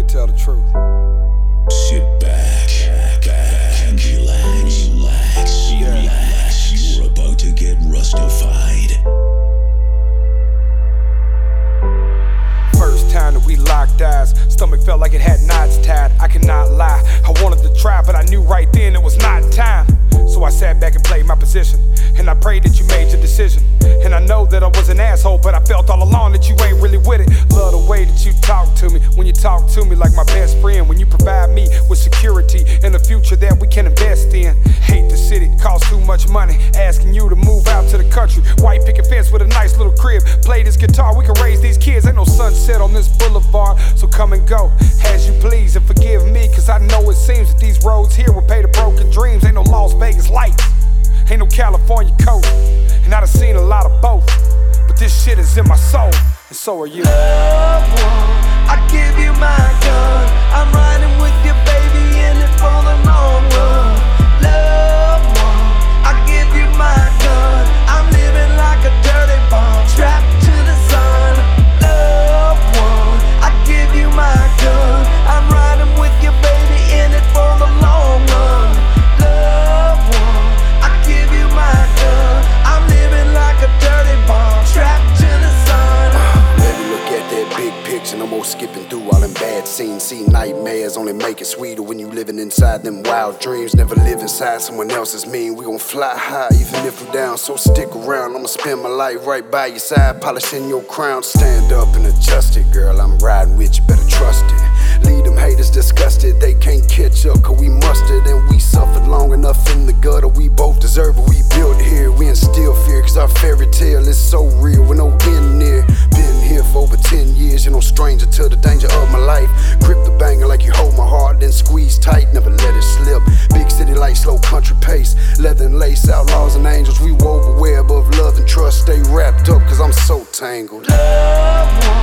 tell the truth. Sit back and relax. You're about to get rustified. First time that we locked eyes, stomach felt like it had knots tied. I cannot lie, I wanted to try, but I knew right then it was not time. So I sat back and played my position, and I prayed that you made your decision. And I know that I was an asshole, but I felt all along that you ain't really with it. Love the way that you talk to me, when you talk to me like my best friend, when you provide me with security and a future that we can invest in. Hate the city, costs too much money, asking you to move out to the country. White picket fence with a nice little crib, play this guitar, we can raise these kids. Ain't no sunset on this boulevard, so come and go as you please. And forgive me, cause I know it seems that these roads here will pay the broken dreams. Ain't no Las Vegas lights, ain't no California coast, and I done seen a lot of both, but this shit is in my soul, and so are you. Loved one, I give you my gun. I'm riding with you, baby, in it for the long run. Loved one, I give you my gun. I'm living like a dirty bomb, strapped to the sun. Loved one, I give you my gun. I'm riding with you, baby, in it for the long run. Loved one, I give you my gun. I'm living like a dirty bomb, strapped to the sun. Baby, look at that big picture, no more skipping through all them bad scenes. See nightmares only make it sweeter when you living inside them wild dreams. Never live inside someone else's mean. We gon' fly high even if we're down, so stick around. I'ma spend my life right by your side, polishing your crown. Stand up and adjust it, girl, I'm riding with you, better trust it. Leave them haters disgusted, they can't catch up, cause we mustered and we suffered long enough in the gutter. We both deserve it, we built here, we instill fear, cause our fairy tale is so real with no end near. Been here for over 10 years, you're no stranger to the danger of my life. Grip the banger like you hold my heart, then squeeze tight, never let it slip. Big city lights, slow country pace, leather and lace, outlaws and angels. We wove a web of love and trust, stay wrapped up cause I'm so tangled. Loved one,